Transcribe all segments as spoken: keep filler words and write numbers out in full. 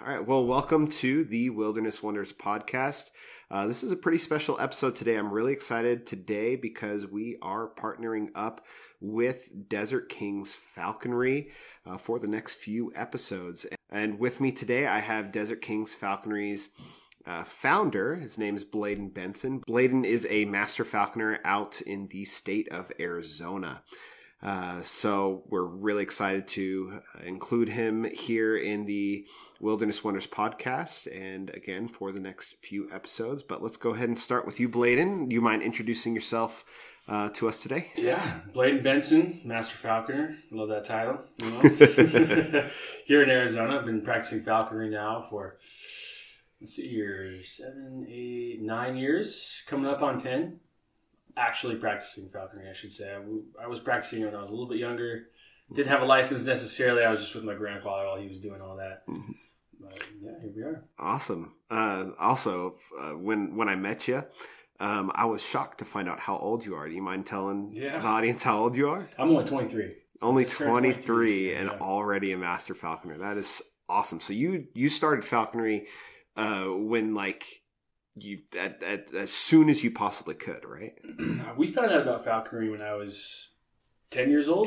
All right. Well, welcome to the Wilderness Wonders podcast. Uh, this is a pretty special episode today. I'm really excited today because we are partnering up with Desert Kings Falconry uh, for the next few episodes. And with me today, I have Desert Kings Falconry's uh, founder. His name is Bladen Benson. Bladen is a master falconer out in the state of Arizona. Uh, so we're really excited to include him here in the Wilderness Wonders podcast and again for the next few episodes. But let's go ahead and start with you, Bladen. Do you mind introducing yourself uh, to us today? Yeah, Bladen Benson, Master Falconer. Love that title. You know? Here in Arizona, I've been practicing falconry now for, let's see here, seven, eight, nine years, coming up on ten. Actually practicing falconry, I should say. I, I was practicing when I was a little bit younger. Didn't have a license necessarily. I was just with my grandfather while he was doing all that. Mm-hmm. But yeah, here we are. Awesome. Uh, also, uh, when when I met you, um, I was shocked to find out how old you are. Do you mind telling yeah. the audience how old you are? I'm only twenty-three. Only twenty-three and yeah. already a master falconer. That is awesome. So you you started falconry uh, when like you at, at, as soon as you possibly could, right? We found out about falconry when I was ten years old.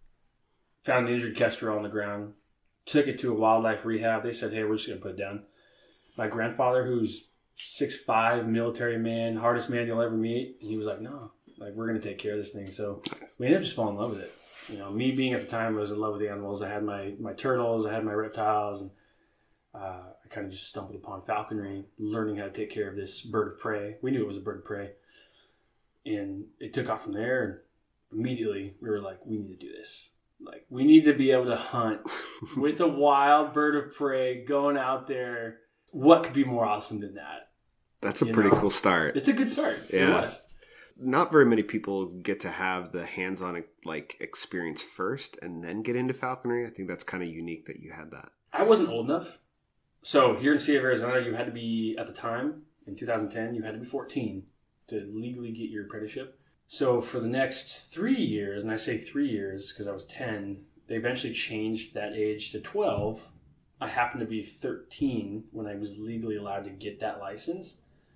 Found an injured kestrel on the ground. Took it to a wildlife rehab. They said, hey, we're just going to put it down. My grandfather, who's six foot five, military man, hardest man you'll ever meet, and he was like, no, like we're going to take care of this thing. So we ended up just falling in love with it. You know, me being at the time, I was in love with the animals. I had my, my turtles, I had my reptiles, and uh, I kind of just stumbled upon falconry, learning how to take care of this bird of prey. We knew it was a bird of prey. And it took off from there, and immediately we were like, we need to do this. Like, we need to be able to hunt with a wild bird of prey going out there. What could be more awesome than that? That's a you pretty know? cool start. It's a good start. Yeah. It was. Not very many people get to have the hands-on like experience first and then get into falconry. I think that's kind of unique that you had that. I wasn't old enough. So here in the state of Arizona, you had to be, at the time, in two thousand ten, you had to be fourteen to legally get your apprenticeship. So for the next three years, and I say three years because I was ten, they eventually changed that age to twelve. I happened to be thirteen when I was legally allowed to get that license.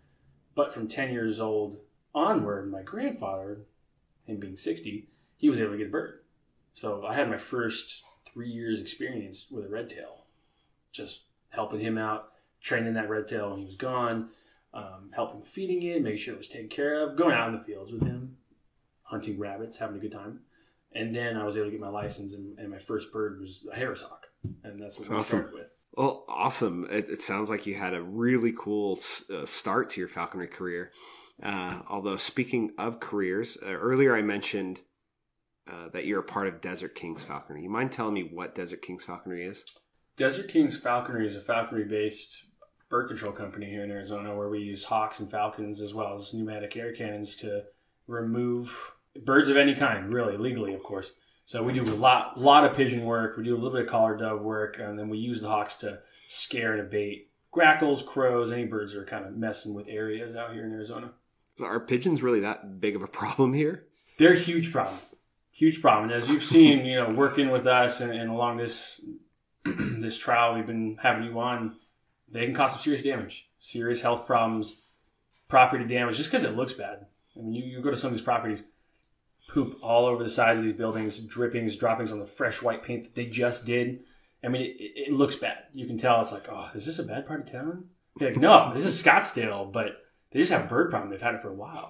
But from ten years old onward, my grandfather, him being sixty, he was able to get a bird. So I had my first three years experience with a red tail. Just helping him out, training that red tail when he was gone, um, helping feeding it, making sure it was taken care of, going out in the fields with him, hunting rabbits, having a good time. And then I was able to get my license, and, and my first bird was a Harris hawk. And that's what that's we awesome. started with. Well, awesome. It, it sounds like you had a really cool uh, start to your falconry career. Uh, although, speaking of careers, uh, earlier I mentioned uh, that you're a part of Desert Kings Falconry. You mind telling me what Desert Kings Falconry is? Desert Kings Falconry is a falconry-based bird control company here in Arizona where we use hawks and falcons as well as pneumatic air cannons to remove birds of any kind, really, legally, of course. So we do a lot, lot of pigeon work. We do a little bit of collared dove work, and then we use the hawks to scare and abate grackles, crows, any birds that are kind of messing with areas out here in Arizona. So are pigeons really that big of a problem here? They're a huge problem. Huge problem. And as you've seen, you know, working with us and, and along this this trial we've been having you on, they can cause some serious damage, serious health problems, property damage, just because it looks bad. I mean, you, you go to some of these properties, poop all over the sides of these buildings, drippings, droppings on the fresh white paint that they just did. I mean, it, it looks bad. You can tell it's like, oh, is this a bad part of town? You're like, no, this is Scottsdale, but they just have a bird problem. They've had it for a while.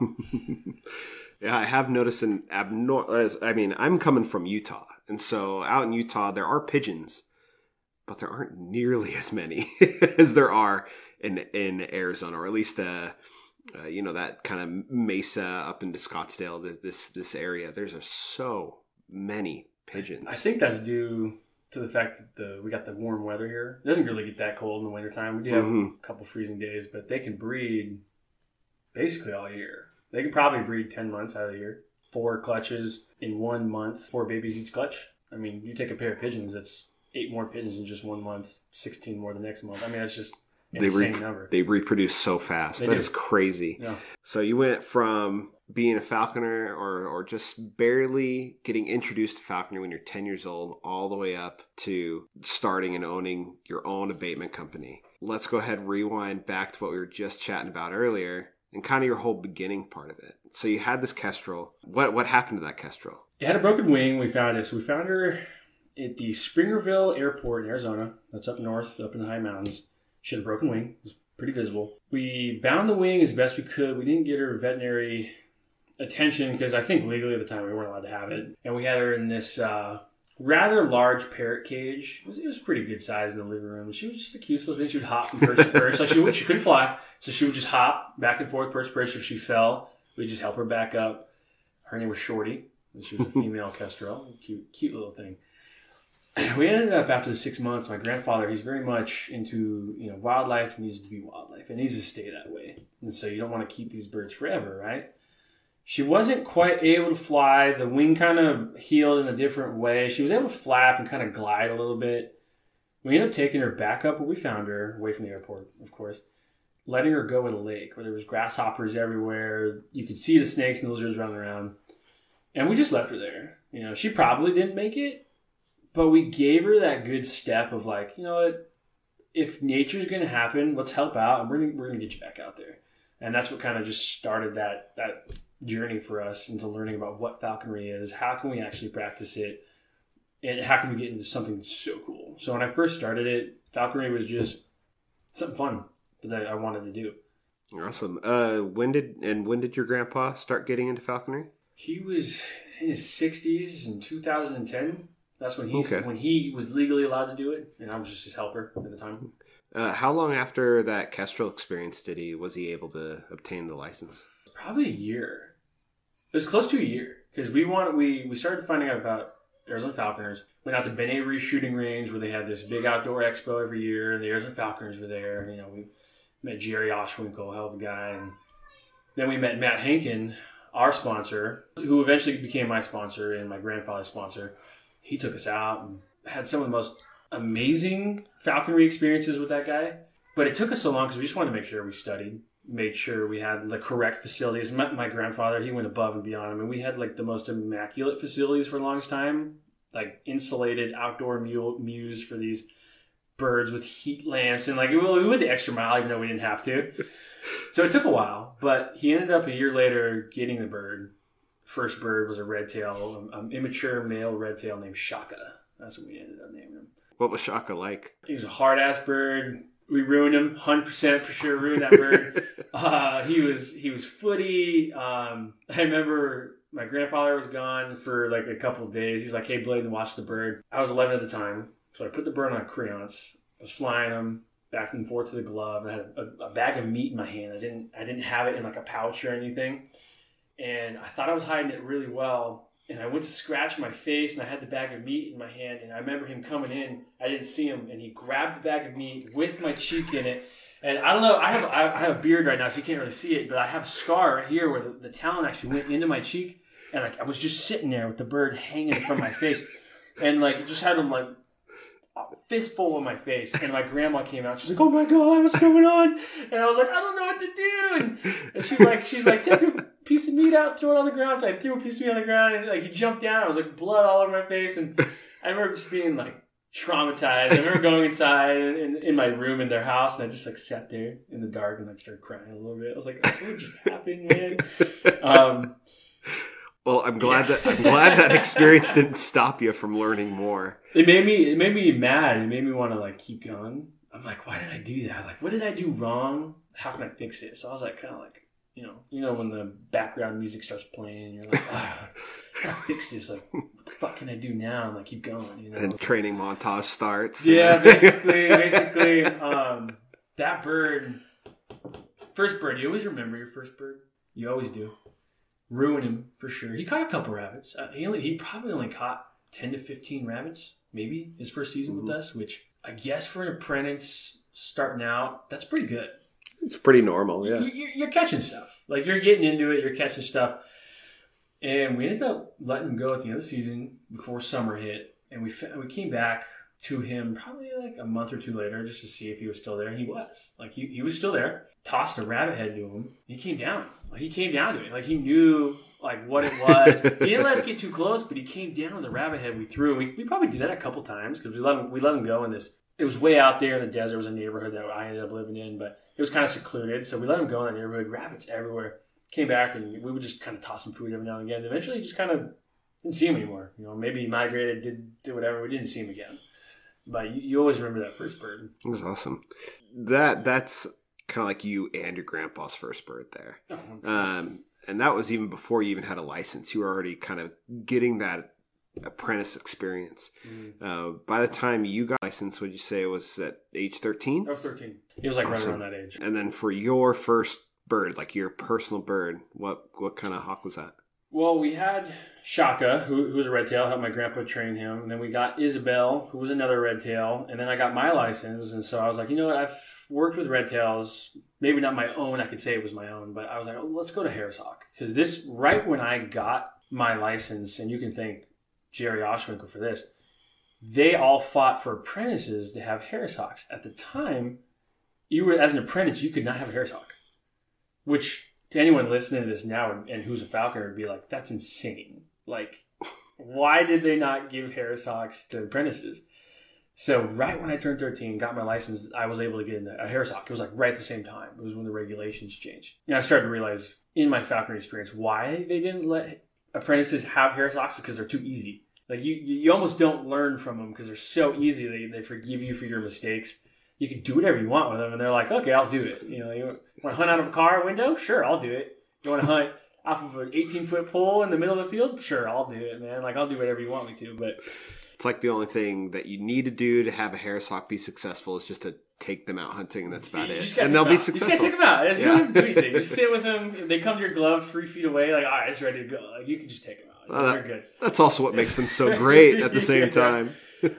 Yeah, I have noticed an abnormal, I mean, I'm coming from Utah. And so out in Utah, there are pigeons, but there aren't nearly as many as there are in in Arizona, or at least, uh, uh, you know, that kind of mesa up into Scottsdale, this this area. There's a, so many pigeons. I think that's due to the fact that the, we got the warm weather here. It doesn't really get that cold in the wintertime. We do have mm-hmm. a couple freezing days, but they can breed basically all year. They can probably breed ten months out of the year. Four clutches in one month, four babies each clutch. I mean, you take a pair of pigeons, that's eight more pigeons in just one month, sixteen more the next month. I mean, that's just an they insane re- number. They reproduce so fast. They that do. is crazy. Yeah. So you went from being a falconer or, or just barely getting introduced to falconry when you're ten years old all the way up to starting and owning your own abatement company. Let's go ahead and rewind back to what we were just chatting about earlier and kind of your whole beginning part of it. So you had this kestrel. What what happened to that kestrel? It had a broken wing. We found it. So we found her at the Springerville Airport in Arizona. That's up north, up in the high mountains. She had a broken wing. It was pretty visible. We bound the wing as best we could. We didn't get her veterinary attention because I think legally at the time we weren't allowed to have it. And we had her in this uh, rather large parrot cage. It was, it was pretty good size in the living room. She was just a cute little thing. She would hop from perch to perch. Like she, would, she couldn't fly, so she would just hop back and forth, perch to perch. If she fell, we'd just help her back up. Her name was Shorty. She was a female kestrel. Cute, cute little thing. We ended up after the six months, my grandfather, he's very much into, you know, wildlife. It needs to be wildlife. It needs to stay that way. And so you don't want to keep these birds forever, right? She wasn't quite able to fly. The wing kind of healed in a different way. She was able to flap and kind of glide a little bit. We ended up taking her back up where we found her, away from the airport, of course, letting her go in a lake where there was grasshoppers everywhere. You could see the snakes and lizards running around. And we just left her there. You know, she probably didn't make it. But we gave her that good step of like, you know what, if nature's going to happen, let's help out, and we're gonna, we're going to get you back out there. And that's what kind of just started that that journey for us into learning about what falconry is, how can we actually practice it, and how can we get into something so cool. So when I first started it, falconry was just something fun that I wanted to do. Awesome. Uh, when did and when did your grandpa start getting into falconry? He was in his sixties in two thousand ten. That's when he okay. when he was legally allowed to do it, and I was just his helper at the time. Uh, how long after that kestrel experience did he was he able to obtain the license? Probably a year. It was close to a year because we wanted we we started finding out about Arizona Falconers. Went out to Ben Avery Shooting Range where they had this big outdoor expo every year, and the Arizona Falconers were there. You know, we met Jerry Oshwinkle, hell of a guy, and then we met Matt Hankin, our sponsor, who eventually became my sponsor and my grandfather's sponsor. He took us out and had some of the most amazing falconry experiences with that guy. But it took us so long because we just wanted to make sure we studied, made sure we had the correct facilities. My, my grandfather, he went above and beyond. I mean, we had like the most immaculate facilities for the longest time, like insulated outdoor mew- mews for these birds with heat lamps. And like we went the extra mile even though we didn't have to. So it took a while. But he ended up a year later getting the bird. First bird was a red tail, an immature male red tail named Shaka. That's what we ended up naming him. What was Shaka like? He was a hard-ass bird. We ruined him, one hundred percent for sure ruined that bird. uh, he was he was footy. Um, I remember my grandfather was gone for like a couple of days. He's like, hey, Bladen, watch the bird. I was eleven at the time, so I put the bird on crayons. I was flying him back and forth to the glove. I had a, a bag of meat in my hand. I didn't I didn't have it in like a pouch or anything. And I thought I was hiding it really well. And I went to scratch my face, and I had the bag of meat in my hand. And I remember him coming in. I didn't see him, and he grabbed the bag of meat with my cheek in it. And I don't know. I have I have a beard right now, so you can't really see it. But I have a scar right here where the, the talon actually went into my cheek, and like I was just sitting there with the bird hanging from my face, and like it just had him like a fistful of my face. And my grandma came out. She's like, "Oh my God, what's going on?" And I was like, "I don't know what to do." And, and she's like, "She's like, take a piece of meat out, throw it on the ground." So I threw a piece of meat on the ground, and like he jumped down. I was like blood all over my face, and I remember just being like traumatized. I remember going inside in, in, in my room in their house, and I just like sat there in the dark and like started crying a little bit. I was like, "What just happened, man?" Um, well, I'm glad yeah. that I'm glad that experience didn't stop you from learning more. It made me it made me mad. It made me want to like keep going. I'm like, why did I do that? Like, what did I do wrong? How can I fix it? So I was like, kind of like. You know, you know when the background music starts playing, you're like, oh, I gotta fix this. Like, what the fuck can I do now? And like, keep going. You know, and training like, montage starts. Yeah, basically, basically, um, that bird, first bird. You always remember your first bird. You always do. Ruin him for sure. He caught a couple rabbits. Uh, he only, he probably only caught ten to fifteen rabbits, maybe his first season mm-hmm. with us. Which I guess for an apprentice starting out, that's pretty good. It's pretty normal, yeah. You're, you're catching stuff. Like, you're getting into it, you're catching stuff. And we ended up letting him go at the end of the season before summer hit. And we we came back to him probably like a month or two later just to see if he was still there. And he was. Like, he, he was still there. Tossed a rabbit head to him. He came down. Like, he came down to it. Like, he knew, like, what it was. He didn't let us get too close, but he came down with the rabbit head we threw. And we, we probably did that a couple times because we let him, we let him go in this. It was way out there in the desert. It was a neighborhood that I ended up living in, but it was kind of secluded. So we let him go in that neighborhood. Rabbits everywhere. Came back, and we would just kind of toss him food every now and again. Eventually, just kind of didn't see him anymore. You know, maybe he migrated, did, did whatever. We didn't see him again. But you, you always remember that first bird. It was awesome. That That's kind of like you and your grandpa's first bird there. Oh, um, and that was even before you even had a license. You were already kind of getting that apprentice experience. Mm-hmm. Uh, by the time you got licensed, would you say it was at age thirteen? I was thirteen. He was like awesome. Right around that age. And then for your first bird, like your personal bird, what what kind of hawk was that? Well, we had Shaka, who, who was a red tail. I helped my grandpa train him. And then we got Isabel, who was another red tail. And then I got my license. And so I was like, you know what? I've worked with red tails. Maybe not my own. I could say it was my own. But I was like, oh, let's go to Harris Hawk. Because this, right when I got my license, and you can thank Jerry Oshwinkle for this, they all fought for apprentices to have Harris Hawks. At the time, you were as an apprentice, you could not have a Harris Hawk. Which, to anyone listening to this now and, and who's a falconer would be like, that's insane. Like, why did they not give Harris Hawks to apprentices? So right when I turned thirteen, got my license, I was able to get a Harris Hawk. It was like right at the same time. It was when the regulations changed. And I started to realize in my falconry experience why they didn't let apprentices have Harris Hawks, because they're too easy. Like, you, you almost don't learn from them because they're so easy. They, they forgive you for your mistakes. You can do whatever you want with them, and they're like, okay, I'll do it. You know, you want to hunt out of a car window? Sure, I'll do it. You want to hunt off of an eighteen-foot pole in the middle of the field? Sure, I'll do it, man. Like, I'll do whatever you want me to, but... It's like the only thing that you need to do to have a Harris Hawk be successful is just to take them out hunting, and that's about it. And they'll be successful. You just got to take them out. It's yeah. You don't do anything. Just sit with them. They come to your glove three feet away, like, all right, it's ready to go. Like, you can just take them out. Well, They're good. That's also what makes them so great at the same yeah. time.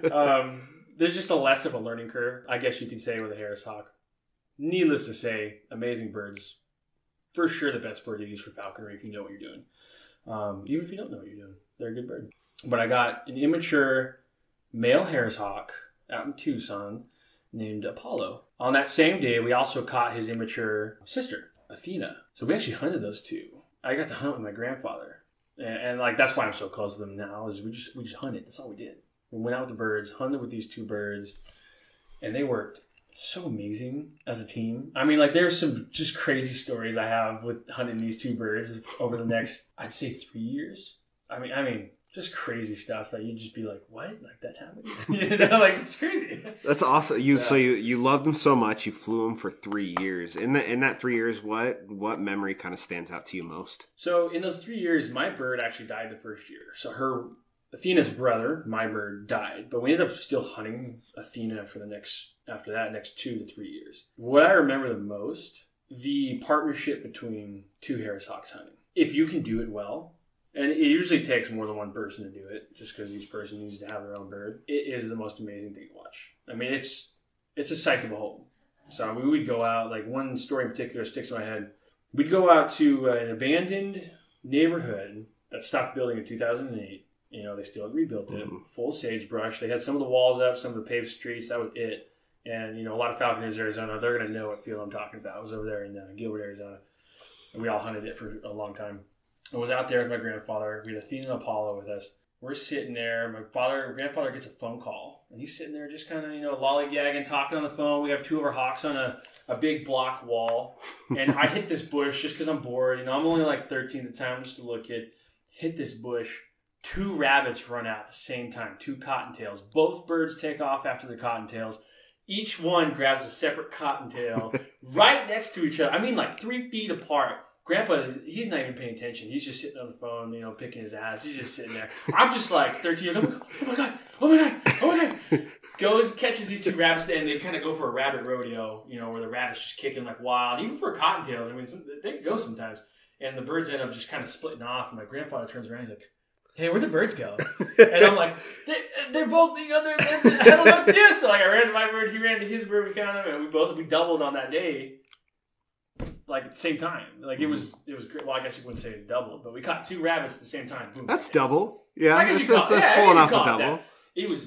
um, there's just a less of a learning curve, I guess you could say, with a Harris Hawk. Needless to say, amazing birds. For sure the best bird to use for falconry if you know what you're doing. Um, even if you don't know what you're doing, they're a good bird. But I got an immature male Harris Hawk out in Tucson named Apollo. On that same day, we also caught his immature sister, Athena. So we actually hunted those two. I got to hunt with my grandfather. And, and like, that's why I'm so close to them now, is we just we just hunted. That's all we did. We went out with the birds, hunted with these two birds, and they worked so amazing as a team. I mean, like, there's some just crazy stories I have with hunting these two birds over the next, I'd say, three years. I mean, I mean, just crazy stuff that you'd just be like, what? Like, that happened? You know, like, it's crazy. That's awesome. You yeah. So you, you loved them so much, you flew them for three years. In, the, in that three years, what what memory kind of stands out to you most? So in those three years, my bird actually died the first year. So her... Athena's brother, my bird, died, but we ended up still hunting Athena for the next, after that, next two to three years. What I remember the most, the partnership between two Harris Hawks hunting. If you can do it well, and it usually takes more than one person to do it, just because each person needs to have their own bird, it is the most amazing thing to watch. I mean, it's it's a sight to behold. So we would go out, like one story in particular sticks in my head. We'd go out to an abandoned neighborhood that stopped building in two thousand eight. You know, they still had rebuilt it. Mm. Full sagebrush. They had some of the walls up, some of the paved streets. That was it. And, you know, a lot of falconers in Arizona, they're going to know what field I'm talking about. I was over there in uh, Gilbert, Arizona. And we all hunted it for a long time. I was out there with my grandfather. We had Athena and Apollo with us. We're sitting there. My father, grandfather gets a phone call. And he's sitting there just kind of, you know, lollygagging, talking on the phone. We have two of our hawks on a, a big block wall. And I hit this bush just because I'm bored. You know, I'm only like thirteen at the time, just a little kid. Hit this bush. Two rabbits run out at the same time, two cottontails. Both birds take off after their cottontails. Each one grabs a separate cottontail right next to each other. I mean, like three feet apart. Grandpa, he's not even paying attention. He's just sitting on the phone, you know, picking his ass. He's just sitting there. I'm just like thirteen years old. Oh my God, oh my God, oh my God. Goes, catches these two rabbits, and they kind of go for a rabbit rodeo, you know, where the rabbit's just kicking like wild. Even for cottontails, I mean, they go sometimes. And the birds end up just kind of splitting off. And my grandfather turns around, he's like, hey, where'd the birds go? And I'm like, they, they're both, you know, they're, they're, I don't know what to do. So, like, I ran to my bird, he ran to his bird, we found them, and we both, we doubled on that day, like, at the same time. Like, it was, it was great. Well, I guess you wouldn't say it doubled, but we caught two rabbits at the same time. Boom. That's double. Yeah, I guess that's, you that's, call, that's yeah, pulling off a double. double. It was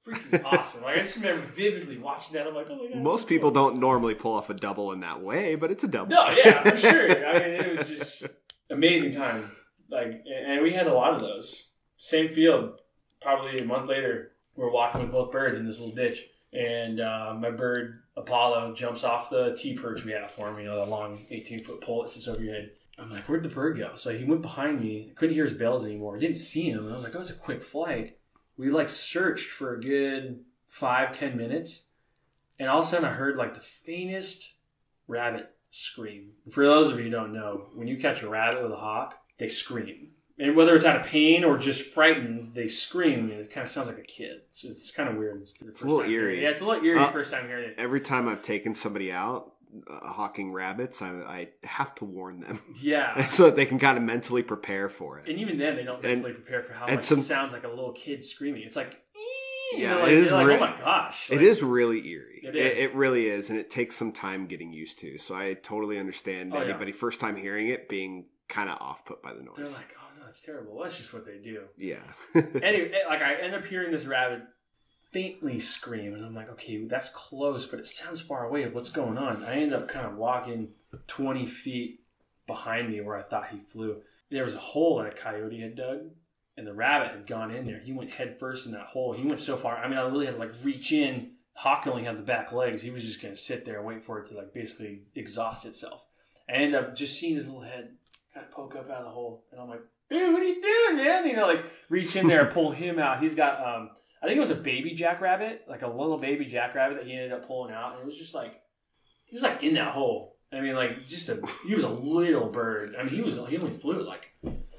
freaking awesome. Like I just remember vividly watching that. I'm like, oh my god. Most so people cool. don't normally pull off a double in that way, but it's a double. No, yeah, for sure. I mean, it was just amazing time. Like, and we had a lot of those. Same field. Probably a month later, we're walking with both birds in this little ditch, and uh, my bird Apollo jumps off the T perch we have for him. You know, the long eighteen foot pole that sits over your head. I'm like, where'd the bird go? So he went behind me. I couldn't hear his bells anymore. I didn't see him. And I was like, oh, it's a quick flight. We like searched for a good five, ten minutes. And all of a sudden I heard like the faintest rabbit scream. And for those of you who don't know, when you catch a rabbit with a hawk, they scream. And whether it's out of pain or just frightened, they scream. And it kind of sounds like a kid. So it's kind of weird. For the first It's a little time eerie. Yeah, it's a little eerie Uh, the first time hearing it. Every time I've taken somebody out uh, hawking rabbits, I, I have to warn them. Yeah. So that they can kind of mentally prepare for it. And even then, they don't And- mentally prepare for how and much some- it sounds like a little kid screaming. It's like, "Ee!" Yeah, You're like, it is you're like re- oh my gosh. It Like, is really eerie. It It, is. it really is, and it takes some time getting used to. So I totally understand Oh, yeah. anybody first time hearing it being kind of off put by the noise. They're like, oh no, it's terrible. Well, that's just what they do. Yeah. Anyway, like I end up hearing this rabbit faintly scream, and I'm like, okay, that's close, but it sounds far away. What's going on? I end up kind of walking twenty feet behind me where I thought he flew. There was a hole that a coyote had dug, and the rabbit had gone in there. He went head first in that hole. He went so far. I mean, I literally had to like reach in. Hawk only had the back legs. He was just going to sit there and wait for it to like basically exhaust itself. I ended up just seeing his little head kind of poke up out of the hole, and I'm like, dude, what are you doing, man? You know, like reach in there and pull him out. He's got, um, I think it was a baby jackrabbit, like a little baby jackrabbit that he ended up pulling out, and it was just like, he was like in that hole. I mean, like just a, he was a little bird. I mean, he was, he only flew at like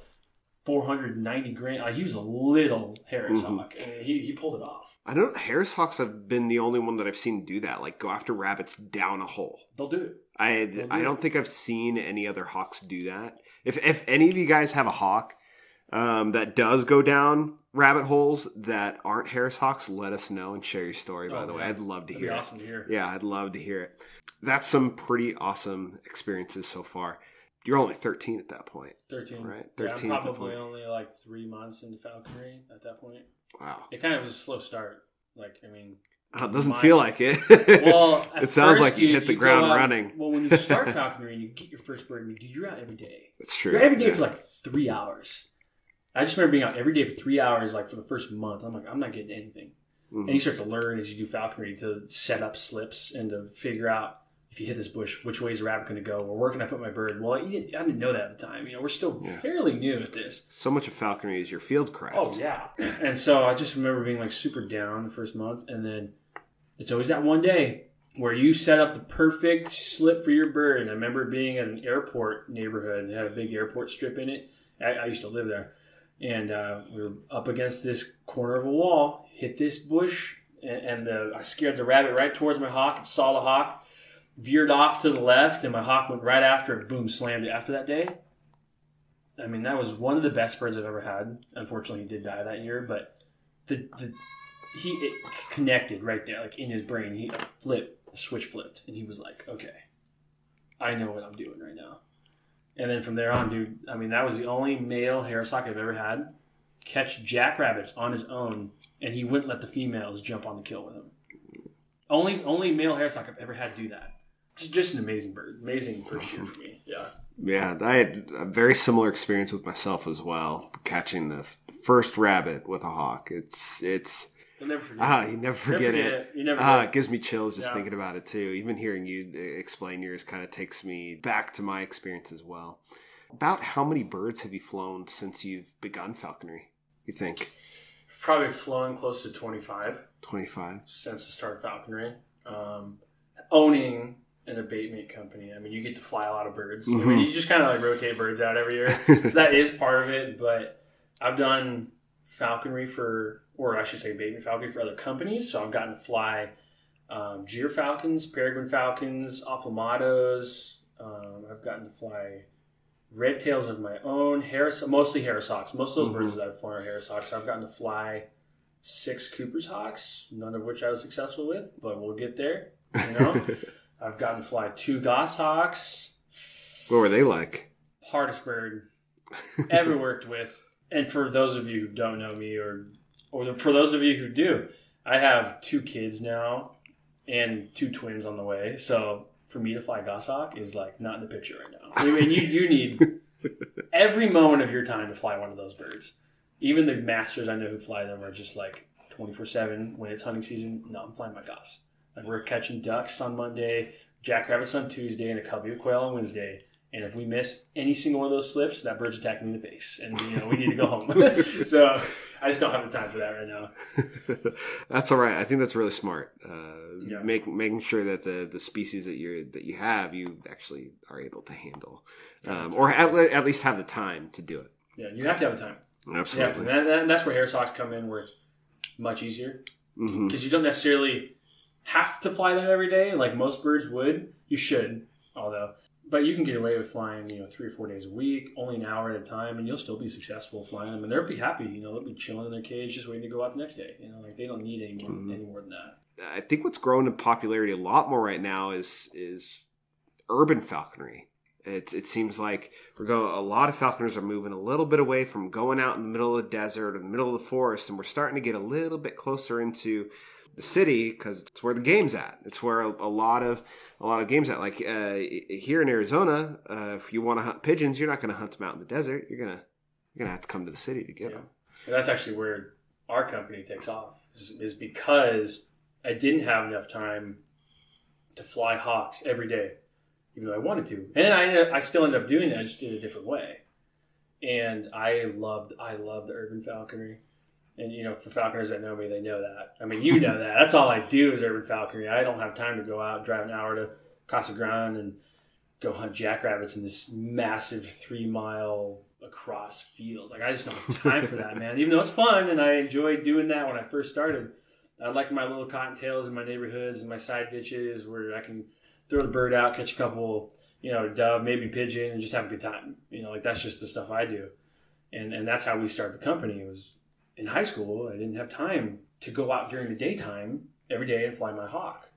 four hundred ninety grand. Like he was a little Harris Mhm. hawk, and he, he pulled it off. I don't. Harris hawks have been the only one that I've seen do that. Like go after rabbits down a hole. They'll do it. I They'll do I it. don't think I've seen any other hawks do that. If if any of you guys have a hawk um, that does go down rabbit holes that aren't Harris hawks, let us know and share your story. By Oh, the way, man. I'd love to That'd hear be it. awesome to hear. Yeah, I'd love to hear it. That's some pretty awesome experiences so far. You're only thirteen at that point. thirteen. Right, Yeah, thirteen I'm at that probably point. only like three months into falconry at that point. Wow, It kind of was a slow start. Like, I mean, oh, it doesn't my- feel like it. well, at it sounds first like you, hit the go ground out- running. Well, when you start falconry and you get your first bird, dude, you're out every day. It's true. You're every day Yeah. for like three hours. I just remember being out every day for three hours, like for the first month. I'm like, I'm not getting anything. Mhm. And you start to learn as you do falconry to set up slips and to figure out if you hit this bush, which way is the rabbit going to go, or where can I put my bird? Well, you didn't, I didn't know that at the time. You know, we're still Yeah. fairly new at this. So much of falconry is your field craft. Oh yeah. And so I just remember being like super down the first month, and then it's always that one day where you set up the perfect slip for your bird. And I remember being at an airport neighborhood and it had a big airport strip in it. I, I used to live there, and uh, we were up against this corner of a wall, hit this bush, and, and the, I scared the rabbit right towards my hawk and saw the hawk, veered off to the left, and my hawk went right after it, boom, slammed it. After that day, I mean, that was one of the best birds I've ever had. Unfortunately, he did die that year, but the the he it connected right there, like in his brain. He flipped, the switch flipped, and he was like, "Okay, I know what I'm doing right now." And then from there on, dude, I mean, that was the only male Harris hawk I've ever had catch jackrabbits on his own, and he wouldn't let the females jump on the kill with him. Only only male Harris hawk I've ever had do that. It's just an amazing bird, amazing first year for me. Yeah. Yeah, I had a very similar experience with myself as well, catching the f- first rabbit with a hawk. It's it's You'll never forget. ah, it. you never Never forget forget it. it. You never Ah, will. it gives me chills just Yeah. thinking about it too. Even hearing you uh, explain yours kind of takes me back to my experience as well. About how many birds have you flown since you've begun falconry? You think Probably flown close to twenty-five twenty-five? since the start of falconry. Um, owning an abatement company, I mean, you get to fly a lot of birds. I Mhm. mean, you just kind of like rotate birds out every year. So that is part of it. But I've done falconry for, or I should say abatement falconry for other companies. So I've gotten to fly um, Gyr falcons, peregrine falcons, oplomatos. Um, I've gotten to fly red tails of my own, Harris, mostly Harris hawks. Most of those Mhm. birds that I've flown are Harris hawks. I've gotten to fly six Cooper's hawks, none of which I was successful with, but we'll get there. You know, I've gotten to fly two goshawks. What were they like? Hardest bird ever worked with. And for those of you who don't know me, or or for those of you who do, I have two kids now and two twins on the way. So for me to fly goshawk is like not in the picture right now. I mean, you, you need every moment of your time to fly one of those birds. Even the masters I know who fly them are just like twenty-four seven when it's hunting season. No, I'm flying my goss. Like we're catching ducks on Monday, jackrabbits on Tuesday, and a covey of quail on Wednesday. And if we miss any single one of those slips, that bird's attacking me in the face. And, you know, we need to go home. So I just don't have the time for that right now. That's all right. I think that's really smart. Uh, yeah. make, making sure that the, the species that you're that you have, you actually are able to handle. Um, or at, at least have the time to do it. Yeah, you have to have the time. Absolutely. And that, that's where hair socks come in, where it's much easier. Because mm-hmm. you don't necessarily have to fly them every day like most birds would. You should, although... But you can get away with flying, you know, three or four days a week, only an hour at a time, and you'll still be successful flying them. And they'll be happy, you know, they'll be chilling in their cage just waiting to go out the next day. You know, like they don't need any more, mm-hmm. any more than that. I think what's growing in popularity a lot more right now is is urban falconry. It it seems like we're going. A lot of falconers are moving a little bit away from going out in the middle of the desert or the middle of the forest, and we're starting to get a little bit closer into the city because it's where the game's at. It's where a, a lot of a lot of games at. Like uh, here in Arizona, uh, if you want to hunt pigeons, you're not going to hunt them out in the desert. You're gonna you're gonna have to come to the city to get yeah. them. And that's actually where our company takes off. Is, is because I didn't have enough time to fly hawks every day, even though I wanted to. And I I still ended up doing it. I just did it a different way. And I loved I loved the urban falconry. And, you know, for falconers that know me, they know that. I mean, you know that. That's all I do is urban falconry. I don't have time to go out and drive an hour to Casa Grande and go hunt jackrabbits in this massive three-mile across field. Like, I just don't have time for that, man. Even though it's fun, and I enjoyed doing that when I first started. I like my little cottontails in my neighborhoods and my side ditches where I can throw the bird out, catch a couple, you know, dove, maybe pigeon, and just have a good time. You know, like, that's just the stuff I do. And and that's how we started the company. It was... In high school, I didn't have time to go out during the daytime every day and fly my hawk.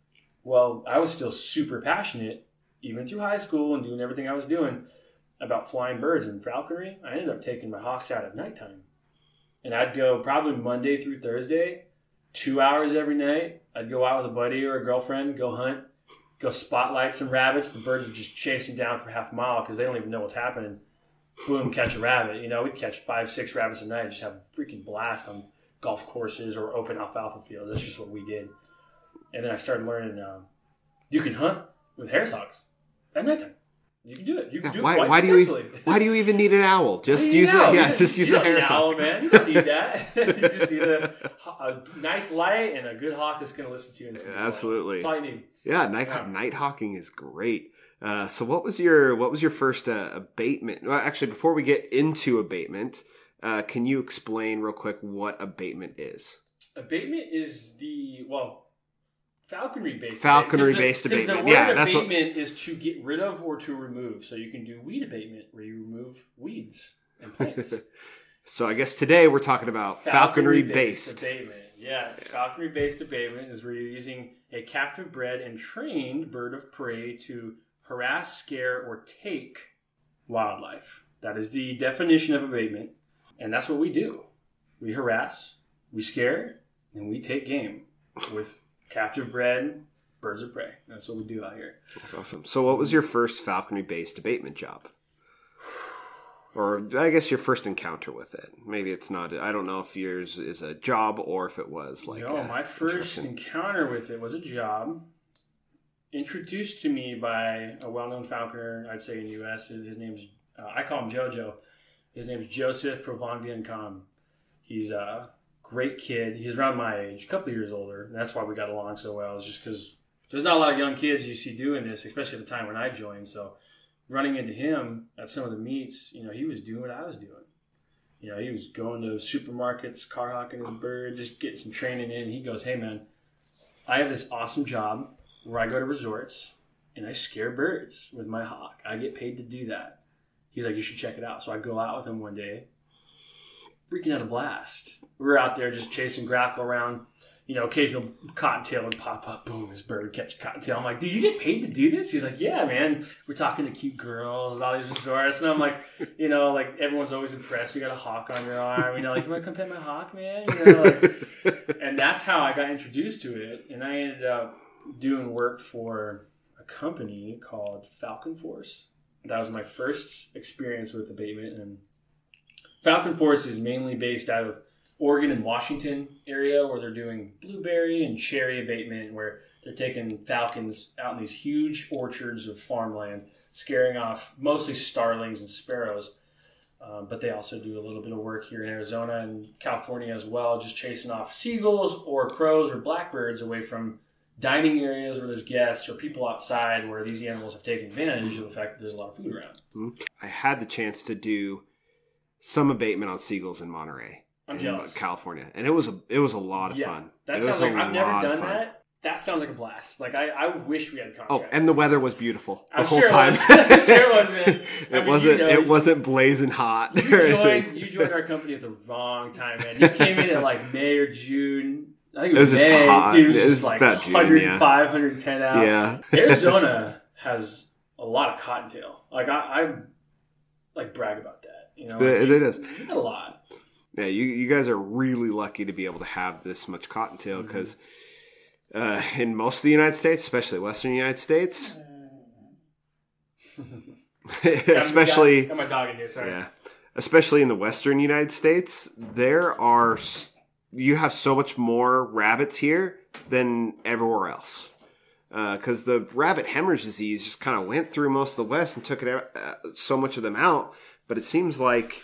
Well, I was still super passionate, even through high school and doing everything I was doing, about flying birds and falconry. I ended up taking my hawks out at nighttime. And I'd go probably Monday through Thursday, two hours every night. I'd go out with a buddy or a girlfriend, go hunt, go spotlight some rabbits. The birds would just chase them down for half a mile because they don't even know what's happening. Boom, catch a rabbit. You know, we'd catch five, six rabbits a night and just have a freaking blast on golf courses or open alfalfa fields. That's just what we did. And then I started learning um, you can hunt with hair socks at nighttime. You can do it. You can yeah, do it why, quite why successfully. Do you, why do you even need an owl? Just use it. Yeah, just use you a hair need an sock. Owl, man. You don't need that. You just need a, a nice light and a good hawk that's going to listen to you. And Absolutely. That's all you need. Yeah, night yeah. night hawking is great. Uh, so what was your what was your first uh, abatement? Well, actually, before we get into abatement, uh, can you explain real quick what abatement is? Abatement is the well, falconry based falconry based abatement. Because the word yeah, abatement what... is to get rid of or to remove. So you can do weed abatement where you remove weeds and plants. So I guess today we're talking about falconry based abatement. Yeah, it's falconry based abatement is where you're using a captive bred and trained bird of prey to harass, scare, or take wildlife. That is the definition of abatement. And that's what we do. We harass, we scare, and we take game with captive bred birds of prey. That's what we do out here. That's awesome. So what was your first falconry-based abatement job? Or I guess your first encounter with it. Maybe it's not, I don't know if yours is a job or if it was like... No, my first encounter with it was a job. Introduced to me by a well-known falconer, I'd say in the U S. His, his name's, uh, I call him JoJo. His name's Joseph Provan-Viancam. He's a great kid. He's around my age, a couple of years older. And that's why we got along so well. It's just because there's not a lot of young kids you see doing this, especially at the time when I joined. So running into him at some of the meets, you know, he was doing what I was doing. You know, he was going to supermarkets, car hawking his bird, just getting some training in. He goes, hey, man, I have this awesome job where I go to resorts and I scare birds with my hawk. I get paid to do that. He's like, you should check it out. So I go out with him one day, freaking out a blast. We were out there just chasing grackle around, you know, occasional cottontail would pop up. Boom, this bird would catch a cottontail. I'm like, dude, you get paid to do this? He's like, yeah, man. We're talking to cute girls and all these resorts. And I'm like, you know, like everyone's always impressed. You got a hawk on your arm. You know, like, you want to come pet my hawk, man? You know, like, and that's how I got introduced to it. And I ended up doing work for a company called Falcon Force. That was my first experience with abatement. And Falcon Force is mainly based out of Oregon and Washington area, where they're doing blueberry and cherry abatement, where they're taking falcons out in these huge orchards of farmland, scaring off mostly starlings and sparrows. Um, but they also do a little bit of work here in Arizona and California as well, just chasing off seagulls or crows or blackbirds away from dining areas where there's guests or people outside, where these animals have taken advantage of the fact that there's a lot of food around. I had the chance to do some abatement on seagulls in Monterey. I'm in jealous. California, and it was a it was a lot of yeah, fun. That it sounds like I've never done fun. that. That sounds like a blast. Like I, I wish we had contracts. Oh, and the weather was beautiful the I'm whole sure time. It was. I'm sure it was, man. it I mean, wasn't. You know, it wasn't blazing hot. You joined. You joined our company at the wrong time, man. You came in at like May or June. I think it was, it was May. just hot. Dude, it was, it just was like about June, one oh five, yeah. one oh ten out. Yeah. Arizona has a lot of cottontail. Like I, I like brag about that. You know, like, it, it is. You got a lot. Yeah, you you guys are really lucky to be able to have this much cottontail because mm-hmm. uh, in most of the United States, especially Western United States, especially got, got my dog in here. Sorry. Yeah, especially in the Western United States, there are you have so much more rabbits here than everywhere else. Because uh, the rabbit hemorrhage disease just kind of went through most of the West and took it out, uh, so much of them out. But it seems like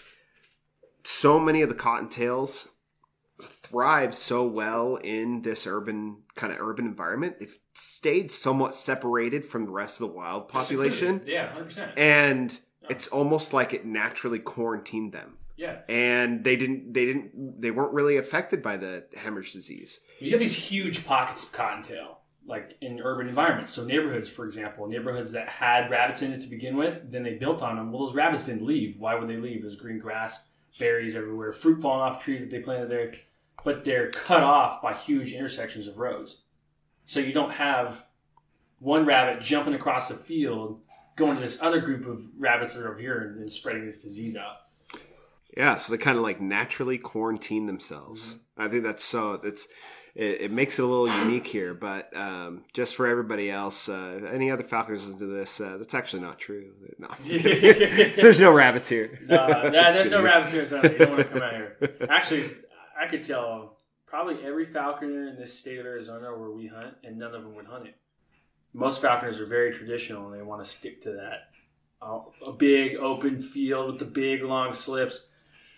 so many of the cottontails thrive so well in this urban kind of urban environment. They've stayed somewhat separated from the rest of the wild population. Yeah, one hundred percent. And yeah. It's almost like it naturally quarantined them. Yeah. And they didn't they didn't they weren't really affected by the hemorrhage disease. You have these huge pockets of cottontail, like in urban environments. So neighborhoods, for example, neighborhoods that had rabbits in it to begin with, then they built on them. Well, those rabbits didn't leave. Why would they leave? There's green grass, berries everywhere, fruit falling off trees that they planted there, but they're cut off by huge intersections of roads. So you don't have one rabbit jumping across a field, going to this other group of rabbits that are over here and, and spreading this disease out. Yeah, so they kind of like naturally quarantine themselves. Mm-hmm. I think that's so, it's, it, it makes it a little unique here, but um, just for everybody else, uh, any other falconers listen to this, uh, that's actually not true. No, there's no rabbits here. No, no there's no rabbits here, so you don't want to come out here. Actually, I could tell probably every falconer in this state of Arizona where we hunt, and none of them would hunt it. Most falconers are very traditional, and they want to stick to that. Uh, a big open field with the big long slips.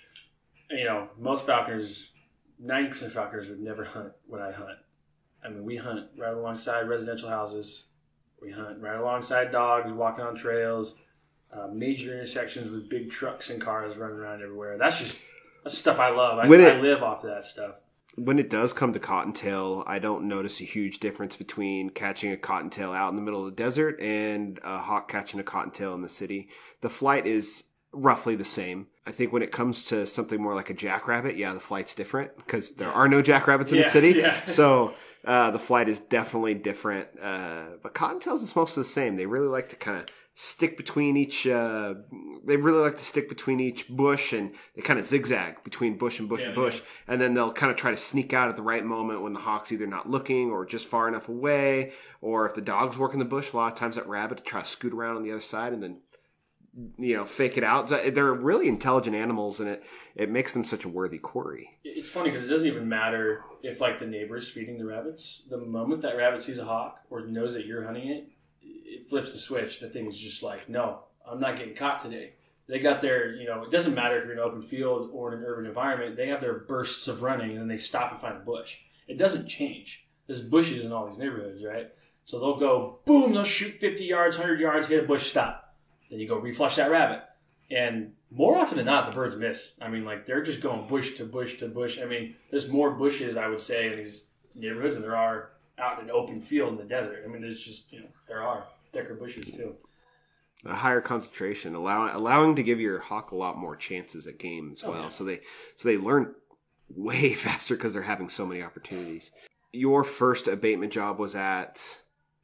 You know, most falconers, ninety percent of falconers would never hunt what I hunt. I mean, we hunt right alongside residential houses. We hunt right alongside dogs walking on trails, uh, major intersections with big trucks and cars running around everywhere. That's just that's stuff I love. I, it, I live off of that stuff. When it does come to cottontail, I don't notice a huge difference between catching a cottontail out in the middle of the desert and a hawk catching a cottontail in the city. The flight is roughly the same. I think when it comes to something more like a jackrabbit, yeah, the flight's different because there are no jackrabbits in yeah, the city. Yeah. So uh, the flight is definitely different. Uh, but cottontails is mostly the same. They really like to kind of stick between each, uh, they really like to stick between each bush, and they kind of zigzag between bush and bush yeah, and bush. Yeah. And then they'll kind of try to sneak out at the right moment when the hawk's either not looking or just far enough away. Or if the dog's working the bush, a lot of times that rabbit will try to scoot around on the other side and then, you know, fake it out. They're really intelligent animals, and it, it makes them such a worthy quarry. It's funny because it doesn't even matter if, like, the neighbor's feeding the rabbits. The moment that rabbit sees a hawk or knows that you're hunting it, it flips the switch. The thing's just like, no, I'm not getting caught today. They got their, you know, it doesn't matter if you're in an open field or in an urban environment. They have their bursts of running, and then they stop and find a bush. It doesn't change. There's bushes in all these neighborhoods, right? So they'll go, boom, they'll shoot fifty yards, one hundred yards, hit a bush, stop. Then you go reflush that rabbit. And more often than not, the birds miss. I mean, like, they're just going bush to bush to bush. I mean, there's more bushes, I would say, in these neighborhoods than there are out in an open field in the desert. I mean, there's just, you know, there are thicker bushes, too. A higher concentration, allowing allowing to give your hawk a lot more chances at game as well. Oh, yeah. So they so they learn way faster because they're having so many opportunities. your first abatement job was at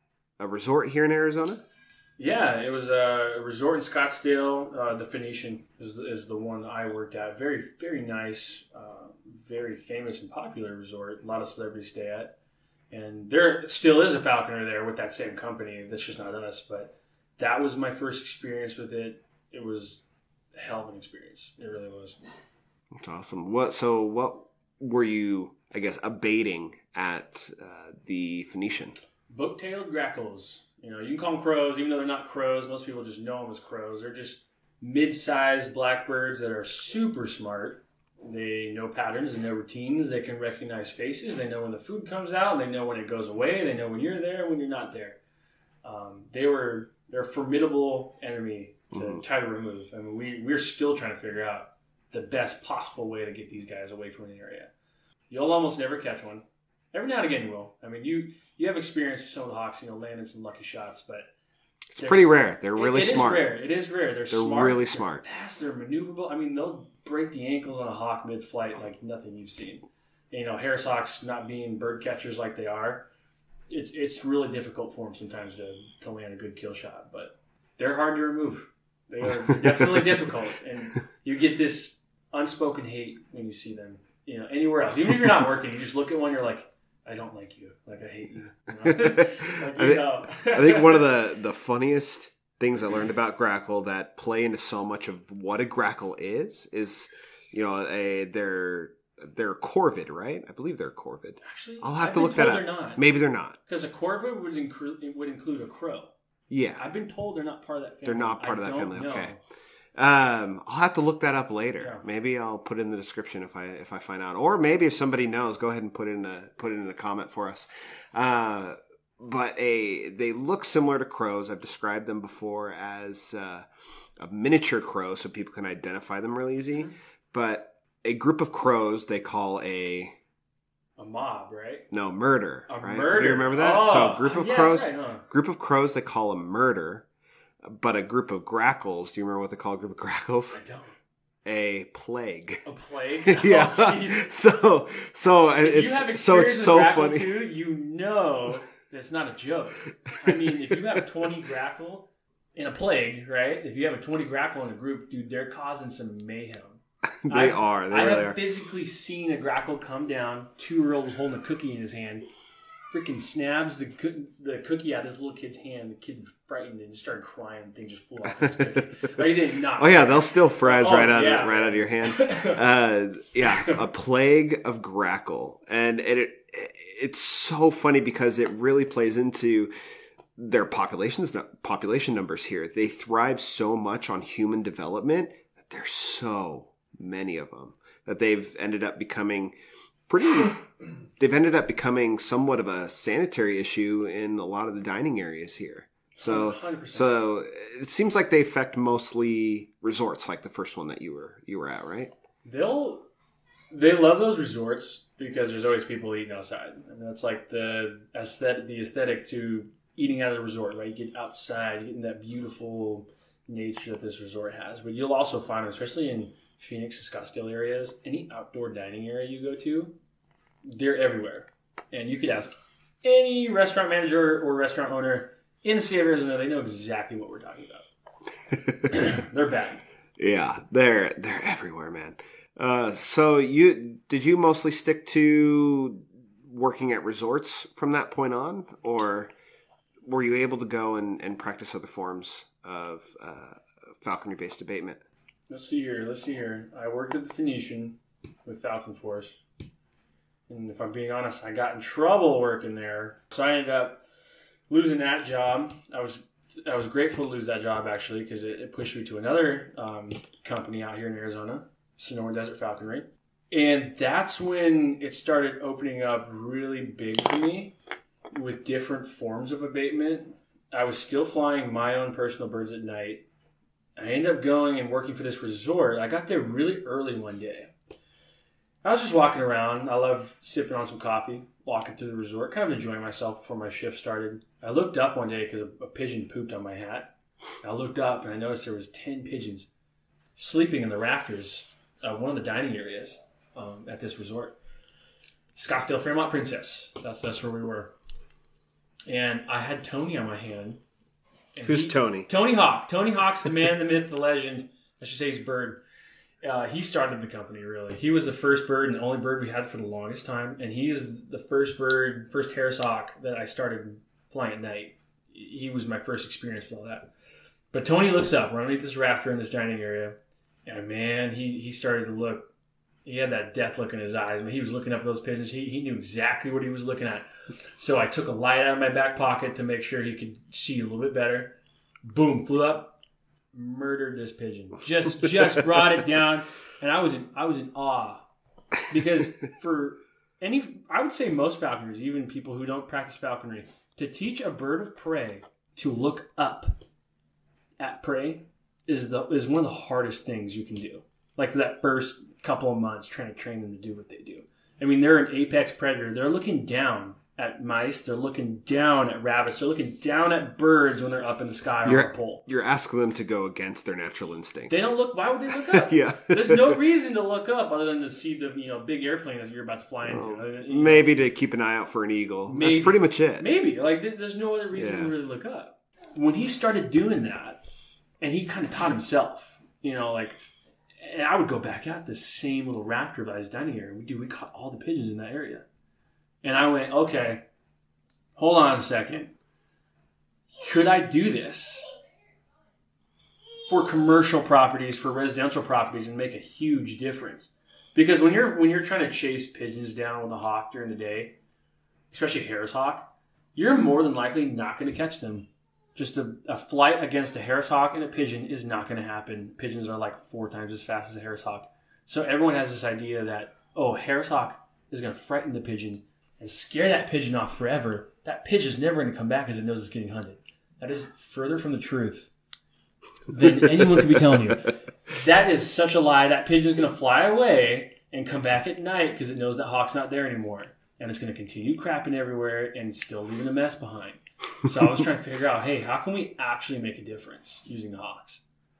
a resort here in Arizona? Yeah, it was a resort in Scottsdale. Uh, the Phoenician is the, is the one that I worked at. Very, very nice, uh, very famous and popular resort. A lot of celebrities stay at. And there still is a falconer there with that same company. That's just not us. But that was my first experience with it. It was a hell of an experience. It really was. That's awesome. What? So what were you, I guess, abating at uh, the Phoenician? Book-tailed grackles. You know, you can call them crows, even though they're not crows. Most people just know them as crows. They're just mid-sized blackbirds that are super smart. They know patterns and know routines. They can recognize faces. They know when the food comes out. They know when it goes away. They know when you're there and when you're not there. Um, they were they're a formidable enemy to mm-hmm. try to remove. I mean, we we're still trying to figure out the best possible way to get these guys away from an area. You'll almost never catch one. Every now and again you will. I mean, you you have experience with some of the hawks, you know, landing some lucky shots, but it's pretty rare. They're really it, it smart. It is rare. It is rare. They're, they're smart. really they're smart. Fast. They're maneuverable. I mean, they'll break the ankles on a hawk mid-flight like nothing you've seen. And, you know, Harris hawks not being bird catchers like they are, it's it's really difficult for them sometimes to, to land a good kill shot. But they're hard to remove. They are definitely difficult. And you get this unspoken hate when you see them, you know, anywhere else. Even if you're not working, you just look at one, you're like, I don't like you. Like, I hate you. You know? Like, you know. I think one of the, the funniest things I learned about grackle that play into so much of what a grackle is, is, you know, a they're they're corvid, right? I believe they're corvid. Actually, I'll have I've to look that up. They're not. Maybe they're not. Because a corvid would include would include a crow. Yeah. I've been told they're not part of that family. They're not part I of that family. Know. Okay. Um, I'll have to look that up later. Yeah. Maybe I'll put it in the description if I if I find out, or maybe if somebody knows, go ahead and put it in a put it in a comment for us. Uh, but a they look similar to crows. I've described them before as uh, a miniature crow, so people can identify them really easy. Mm-hmm. But a group of crows they call a a mob, right? No, murder. A right? murder. Do you remember that? Oh, so group of yeah, crows, right, huh? group of crows they call a murder. But a group of grackles, do you remember what they call a group of grackles? I don't. A plague. A plague? Yeah. Oh, so, so if it's you have so it's so grackle funny. Too, you know that's not a joke. I mean, if you have twenty grackle in a plague, right? If you have a twenty grackle in a group, dude, they're causing some mayhem. They I've, are. They I really have are. physically seen a grackle come down. Two-year-old was holding a cookie in his hand. Freaking snabs the co- the cookie out of this little kid's hand. The kid was frightened and just started crying. The thing just flew off his cookie. Or he didn't knock. Oh yeah, they'll steal fries oh, right out yeah. of, right out of your hand. Uh, yeah, a plague of grackle, and it, it it's so funny because it really plays into their populations population numbers here. They thrive so much on human development that there's so many of them that they've ended up becoming pretty. They've ended up becoming somewhat of a sanitary issue in a lot of the dining areas here. So, one hundred percent. so it seems like they affect mostly resorts, like the first one that you were you were at, right? They'll they love those resorts because there's always people eating outside. I mean, that's like the aesthetic, the aesthetic to eating out of the resort, right? You get outside, you get in that beautiful nature that this resort has. But you'll also find, especially in Phoenix and Scottsdale areas, any outdoor dining area you go to, they're everywhere. And you could ask any restaurant manager or restaurant owner in the state of Arizona, they know exactly what we're talking about. They're bad. Yeah, they're they're everywhere, man. Uh, so you did you mostly stick to working at resorts from that point on, or were you able to go and, and practice other forms of uh, falconry-based abatement? Let's see here. Let's see here. I worked at the Phoenician with Falcon Force. And if I'm being honest, I got in trouble working there. So I ended up losing that job. I was I was grateful to lose that job, actually, because it, it pushed me to another um, company out here in Arizona, Sonoran Desert Falconry. And that's when it started opening up really big for me with different forms of abatement. I was still flying my own personal birds at night. I ended up going and working for this resort. I got there really early one day. I was just walking around. I loved sipping on some coffee, walking through the resort, kind of enjoying myself before my shift started. I looked up one day because a, a pigeon pooped on my hat. I looked up and I noticed there was ten pigeons sleeping in the rafters of one of the dining areas um, at this resort. Scottsdale Fairmont Princess. That's that's where we were. And I had Tony on my hand. Who's he, Tony? Tony Hawk. Tony Hawk's the man, the myth, the legend. I should say he's a bird. Uh, he started the company, really. He was the first bird and the only bird we had for the longest time. And he is the first bird, first Harris Hawk that I started flying at night. He was my first experience with all that. But Tony looks up. We're underneath this rafter in this dining area. And, man, he, he started to look. He had that death look in his eyes. I mean, he was looking up at those pigeons. He, he knew exactly what he was looking at. So I took a light out of my back pocket to make sure he could see a little bit better. Boom, flew up, murdered this pigeon. Just just brought it down, and I was in I was in awe because for any I would say most falconers, even people who don't practice falconry, to teach a bird of prey to look up at prey is the is one of the hardest things you can do. Like for that first couple of months trying to train them to do what they do. I mean, they're an apex predator. They're looking down at mice. They're looking down at rabbits. They're looking down at birds when they're up in the sky you're, on a pole. You're asking them to go against their natural instinct. They don't look. Why would they look up? Yeah. There's no reason to look up other than to see the you know big airplane that you're about to fly into. Well, you know, maybe to keep an eye out for an eagle. Maybe. That's pretty much it. Maybe. Like, there's no other reason Yeah. to really look up. When he started doing that, and he kind of taught himself, you know, like, and I would go back out to the same little rafter by his dining area. We do. We caught all the pigeons in that area. And I went, okay, hold on a second. Could I do this for commercial properties, for residential properties, and make a huge difference? Because when you're when you're trying to chase pigeons down with a hawk during the day, especially a Harris hawk, you're more than likely not going to catch them. Just a, a flight against a Harris hawk and a pigeon is not going to happen. Pigeons are like four times as fast as a Harris hawk. So everyone has this idea that, oh, Harris hawk is going to frighten the pigeon and scare that pigeon off forever. That pigeon's never going to come back because it knows it's getting hunted. That is further from the truth than anyone could be telling you. That is such a lie. That pigeon's going to fly away and come back at night because it knows that hawk's not there anymore. And it's going to continue crapping everywhere and still leaving a mess behind. So I was trying to figure out, hey, how can we actually make a difference using the hawks?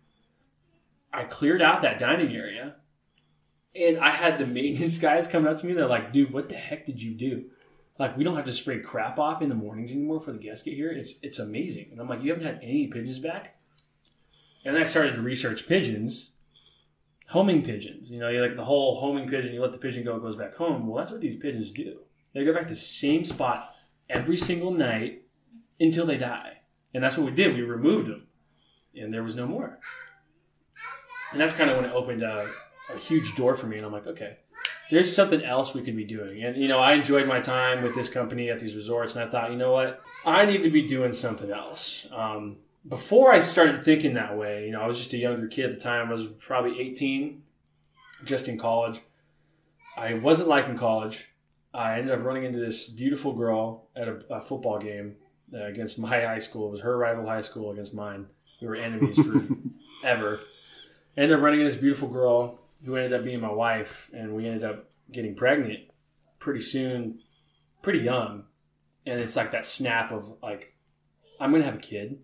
I cleared out that dining area, and I had the maintenance guys coming up to me. They're like, dude, what the heck did you do? Like, we don't have to spray crap off in the mornings anymore for the guests get here. It's it's amazing. And I'm like, you haven't had any pigeons back? And then I started to research pigeons, homing pigeons. You know, you like the whole homing pigeon, you let the pigeon go, it goes back home. Well, that's what these pigeons do. They go back to the same spot every single night until they die. And that's what we did. We removed them. And there was no more. And that's kind of when it opened a, a huge door for me. And I'm like, okay, there's something else we could be doing. And, you know, I enjoyed my time with this company at these resorts. And I thought, you know what? I need to be doing something else. Um, before I started thinking that way, you know, I was just a younger kid at the time. I was probably eighteen, just in college. I wasn't liking college. I ended up running into this beautiful girl at a, a football game uh, against my high school. It was her rival high school against mine. We were enemies forever. I ended up running into this beautiful girl who ended up being my wife, and we ended up getting pregnant pretty soon, pretty young. And it's like that snap of like, I'm going to have a kid,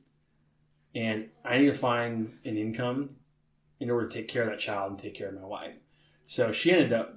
and I need to find an income in order to take care of that child and take care of my wife. So she ended up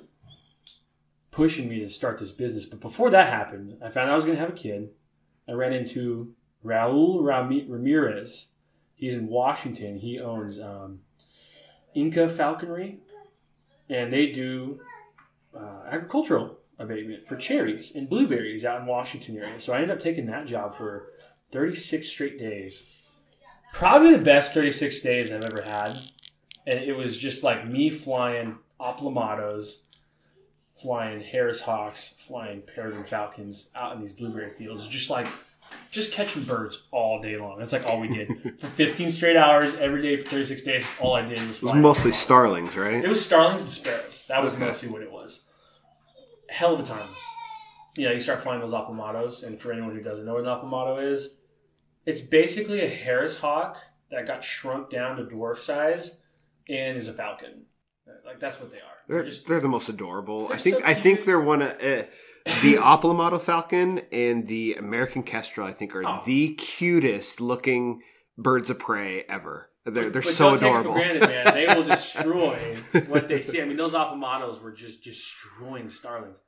pushing me to start this business. But before that happened, I found out I was going to have a kid. I ran into Raul Ramirez. He's in Washington. He owns um, Inca Falconry, and they do uh, agricultural abatement for cherries and blueberries out in Washington area. So I ended up taking that job for thirty-six straight days. Probably the best thirty-six days I've ever had. And it was just like me flying Oplamatos, flying Harris Hawks, flying Peregrine Falcons out in these blueberry fields. Just like, just catching birds all day long. That's like all we did. For fifteen straight hours, every day for thirty-six days, all I did was fly. It was mostly starlings, right? It was starlings and sparrows. That was Okay. mostly what it was. Hell of a time. You know, you start flying those Oplamatos, and for anyone who doesn't know what an Oplamato is, it's basically a Harris Hawk that got shrunk down to dwarf size and is a falcon. Like, that's what they are. They're, They're just they're the most adorable. They're I think so I think cute. they're one of uh, the Oplamato falcon and the American kestrel. I think are Oh. the cutest looking birds of prey ever. They're they're but so don't adorable. Take it for granted, man. They will destroy what they see. I mean, those Oplamatos were just destroying starlings.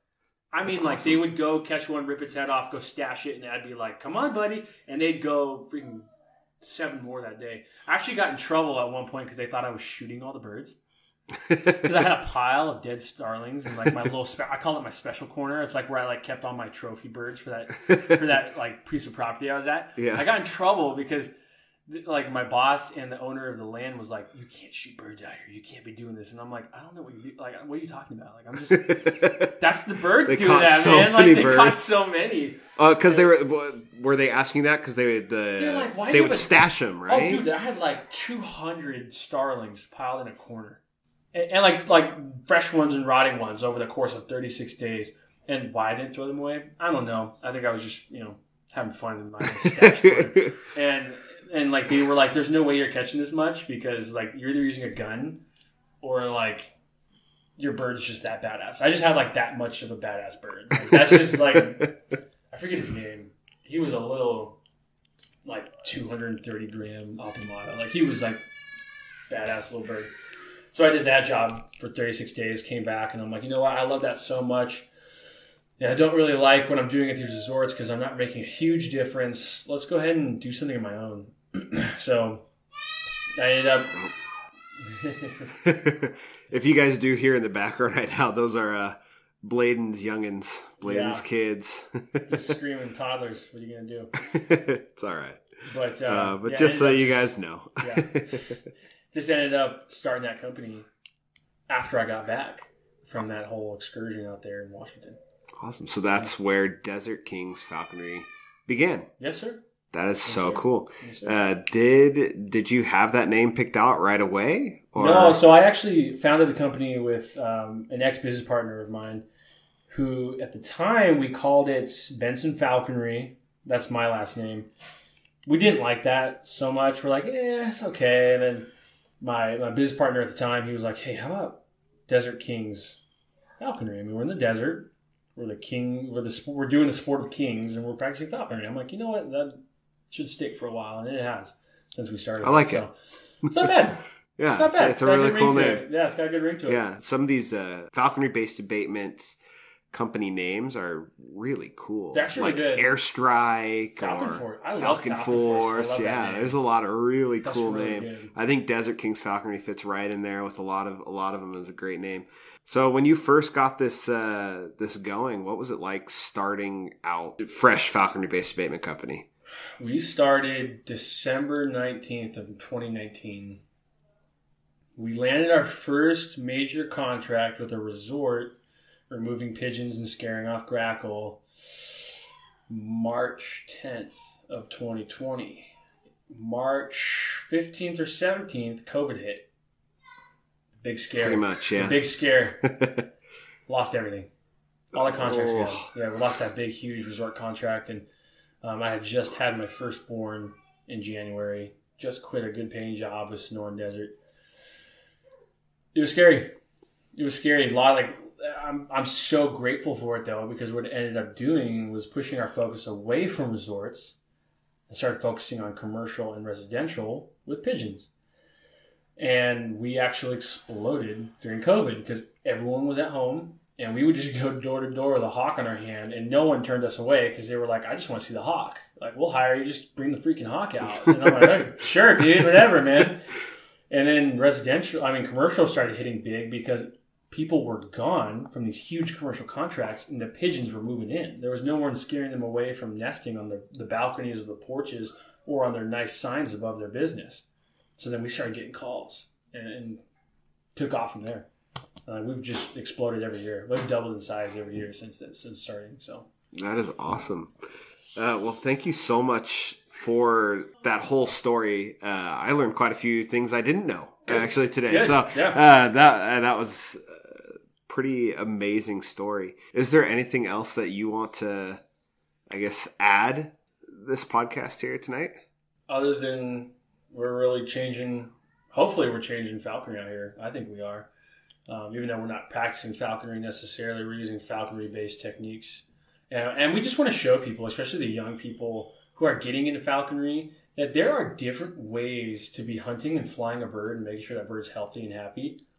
I mean, That's like, awesome. they would go catch one, rip its head off, go stash it, and I'd be like, come on, buddy. And they'd go freaking seven more that day. I actually got in trouble at one point because they thought I was shooting all the birds. Because I had a pile of dead starlings and like my little, spe- I call it my special corner. It's like where I like kept all my trophy birds for that, for that like piece of property I was at. Yeah. I got in trouble because like my boss and the owner of the land was like, you can't shoot birds out here. You can't be doing this. And I'm like, I don't know what you do. Like, what are you talking about? Like, I'm just, that's the birds They doing caught that, so man. Like, many they birds. caught so many. Oh, because they were were they asking that because they would the They're like, why do they you would have a- stash them, right? Oh, dude, I had like two hundred starlings piled in a corner. And, and like like fresh ones and rotting ones over the course of thirty-six days. And why I didn't throw them away? I don't know. I think I was just, you know, having fun in my stash corner. And and like they were like, there's no way you're catching this much because like you're either using a gun or like your bird's just that badass. I just had like that much of a badass bird. Like, that's just like, I forget his name. He was a little like two hundred thirty gram Optimata. Like he was like badass little bird. So I did that job for thirty-six days, came back, and I'm like, you know what? I love that so much. And I don't really like what I'm doing at these resorts because I'm not making a huge difference. Let's go ahead and do something of my own. So I ended up... If you guys do hear in the background right now, those are uh, Bladen's youngins, Bladen's Yeah. kids. Just screaming toddlers. What are you going to do? It's all right. But, uh, Uh, but yeah, just so ended up you just- guys know. Yeah. Just ended up starting that company after I got back from that whole excursion out there in Washington. Awesome. So that's where Desert Kings Falconry began. Yes, sir. That is so sir. cool. Yes, sir. Uh, did did you have that name picked out right away? Or? No, so I actually founded the company with um, an ex-business partner of mine who, at the time, we called it Benson Falconry. That's my last name. We didn't like that so much. We're like, eh, it's okay. And then my, my business partner at the time, he was like, hey, how about Desert Kings Falconry? I mean, we're in the desert. We're the king. We're the we're doing the sport of kings, and we're practicing falconry. I'm like, you know what? That should stick for a while, and it has since we started. I like so, it. It's not bad. Yeah, It's not bad. It's a got really good cool ring to name. it. Yeah, it's got a good ring to it. Yeah, some of these uh, falconry-based abatements company names are really cool. They're actually like good. Airstrike Falcon or Force. I love Falcon, Falcon Force. Force. I love that Yeah, name. there's a lot of really That's cool really names. good. I think Desert Kings Falconry fits right in there with a lot of a lot of them. Is a great name. So when you first got this uh, this going, what was it like starting out fresh falconry-based abatement company? We started December nineteenth of twenty nineteen. We landed our first major contract with a resort removing pigeons and scaring off grackle March tenth of twenty twenty. March fifteenth or seventeenth, COVID hit. Big scare. Pretty much, The yeah. big scare. Lost everything. All the contracts we had. Oh. Yeah, we lost that big, huge resort contract. And um, I had just had my firstborn in January. Just quit a good paying job with Sonoran Desert. It was scary. It was scary. A lot like I'm I'm so grateful for it though, because what it ended up doing was pushing our focus away from resorts and started focusing on commercial and residential with pigeons. And we actually exploded during COVID because everyone was at home and we would just go door to door with a hawk on our hand and no one turned us away because they were like, I just want to see the hawk. Like, we'll hire you, just bring the freaking hawk out. And I'm like, hey, sure, dude, whatever, man. And then residential, I mean, commercial started hitting big because people were gone from these huge commercial contracts and the pigeons were moving in. There was no one scaring them away from nesting on the, the balconies or the porches or on their nice signs above their business. So then we started getting calls and, and took off from there. Uh, we've just exploded every year. We've doubled in size every year since since starting. So That is awesome. Uh, well, thank you so much for that whole story. Uh, I learned quite a few things I didn't know actually today. Good. So Yeah. uh, that uh, that was a pretty amazing story. Is there anything else that you want to, I guess, add this podcast here tonight? other than we're really changing, hopefully we're changing falconry out here. I think we are. Um, even though we're not practicing falconry necessarily, we're using falconry-based techniques. And, and we just want to show people, especially the young people who are getting into falconry, that there are different ways to be hunting and flying a bird and making sure that bird's healthy and happy.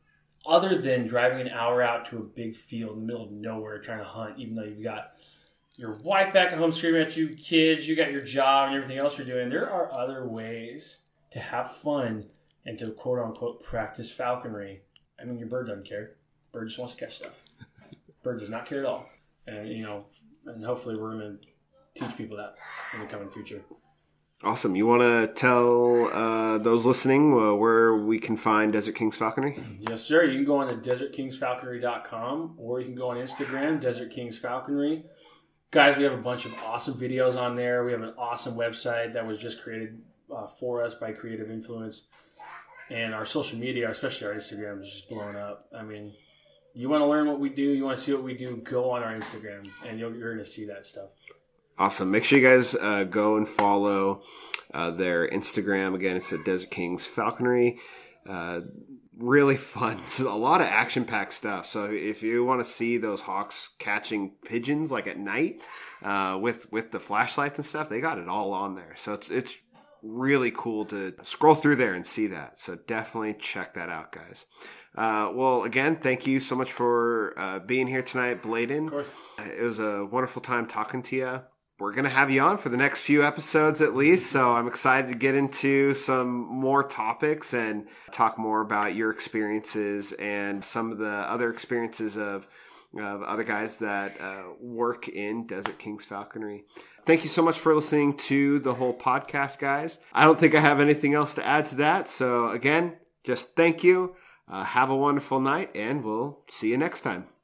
other than driving an hour out to a big field in the middle of nowhere trying to hunt, even though you've got your wife back at home screaming at you, kids, you got your job and everything else you're doing, there are other ways to have fun and to quote-unquote practice falconry. I mean, your bird doesn't care. Bird just wants to catch stuff. Bird does not care at all. And, you know, and hopefully we're going to teach people that in the coming future. Awesome. You want to tell uh, those listening uh, where we can find Desert Kings Falconry? Yes, sir. You can go on to desert kings falconry dot com or you can go on Instagram, Desert Kings Falconry. Guys, we have a bunch of awesome videos on there. We have an awesome website that was just created uh, for us by Creative Influence. And our social media, especially our Instagram, is just blowing up. I mean, you want to learn what we do, you want to see what we do, go on our Instagram, and you'll, you're going to see that stuff. Awesome. Make sure you guys uh, go and follow uh, their Instagram. Again, it's at Desert Kings Falconry. Uh, really fun. It's a lot of action-packed stuff. So if you want to see those hawks catching pigeons like at night uh, with with the flashlights and stuff, they got it all on there. So it's it's really cool to scroll through there and see that. So definitely check that out, guys. Uh, well, again, thank you so much for uh, being here tonight, Bladen. Of course. It was a wonderful time talking to you. We're going to have you on for the next few episodes at least, so I'm excited to get into some more topics and talk more about your experiences and some of the other experiences of, of other guys that uh, work in Desert Kings Falconry. Thank you so much for listening to the whole podcast, guys. I don't think I have anything else to add to that, so again, just thank you. Uh, have a wonderful night, and we'll see you next time.